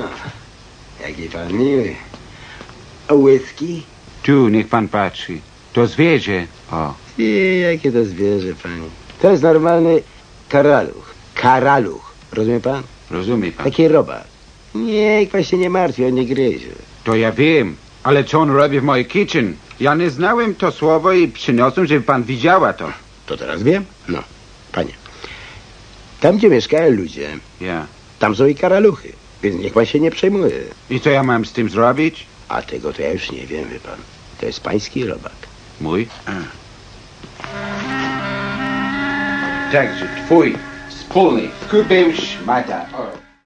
Jaki pan miły. A whisky? Tu, niech pan patrzy. To zwierzę. O. I jakie to zwierzę, pani? To jest normalny karaluch. Karaluch. Rozumie pan? Rozumie pan. Taki robak. Niech pan się nie martwi, on nie gryzie. To ja wiem. Ale co on robi w mojej kitchen? Ja nie znałem to słowo i przyniosłem, żeby pan widziała to. To teraz wiem? No, panie. Tam, gdzie mieszkają ludzie, Ja. tam są i karaluchy. Więc niech pan się nie przejmuje. I co ja mam z tym zrobić? A tego to ja już nie wiem, wie pan. To jest pański robak. Mój? Także twój wspólny kubeł szmata. O.